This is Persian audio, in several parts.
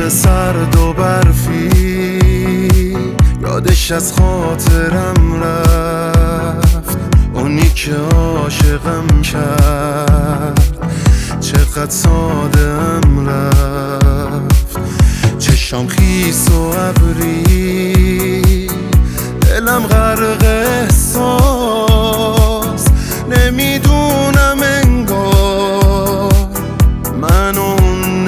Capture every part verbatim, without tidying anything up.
شب سرد و برفی یادش از خاطرم رفت، اونی که عاشقم کرد چقدر ساده ام رفت. چشام خیس و ابری، دلم غرق احساس، نمیدونم انگار من اون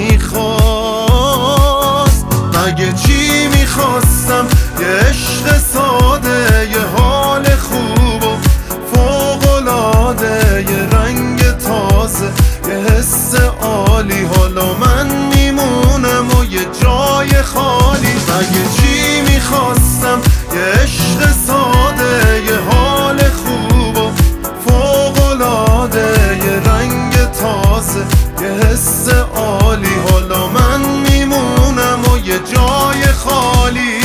نمیخواست. مگه چی میخواستم؟ یه عشق ساده، یه حال خوب و فوق‌العاده، یه رنگ تازه، یه حس عالی. حالا من میمونم و یه جای خالی. مگه چی میخواستم؟ یه عشق ساده، یه حال خوب و فوق‌العاده، یه رنگ تازه، یه حس عالی. حالا من میمونم و یه جای خالی.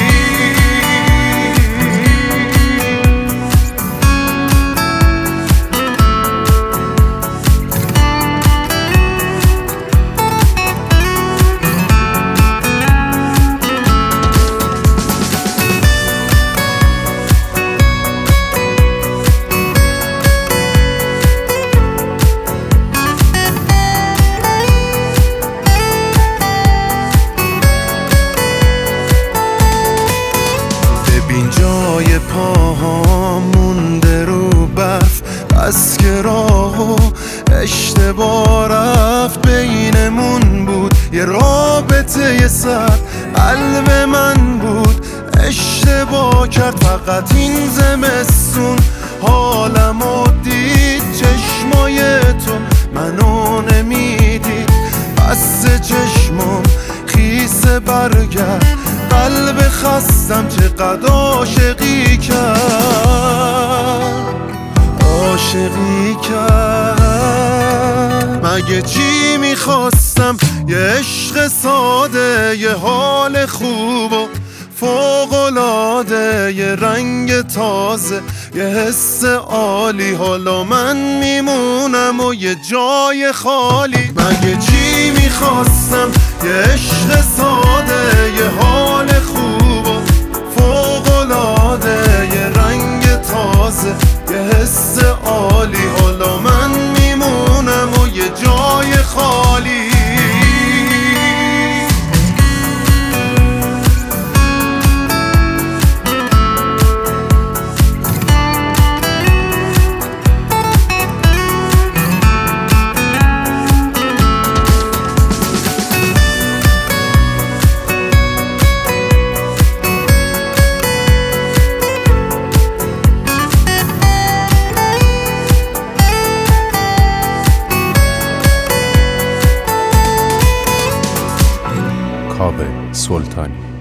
ببین جای پاهام مونده رو برف، بس که راه و اشتباه رفت. بینمون بود یه رابطه یه سر، قلب من بود اشتباه کرد. فقط این زمستون حالمو دید، چشمای تو منو نمیدید. بس چشمام خیس برگرد، قلب خستم چقدر عاشقی کرد، عاشقی کرد. مگه چی میخواستم؟ یه عشق ساده، یه حال خوب و فوق‌العاده، یه رنگ تازه، یه حس عالی. حالا من میمونم و یه جای خالی. مگه چی میخواستم؟ یه عشق ساده، یه حال خوب و فوق‌العاده، یه رنگ تازه، یه حس عالی. حالا من میمونم و یه جای خالی. کاوه سلطانی.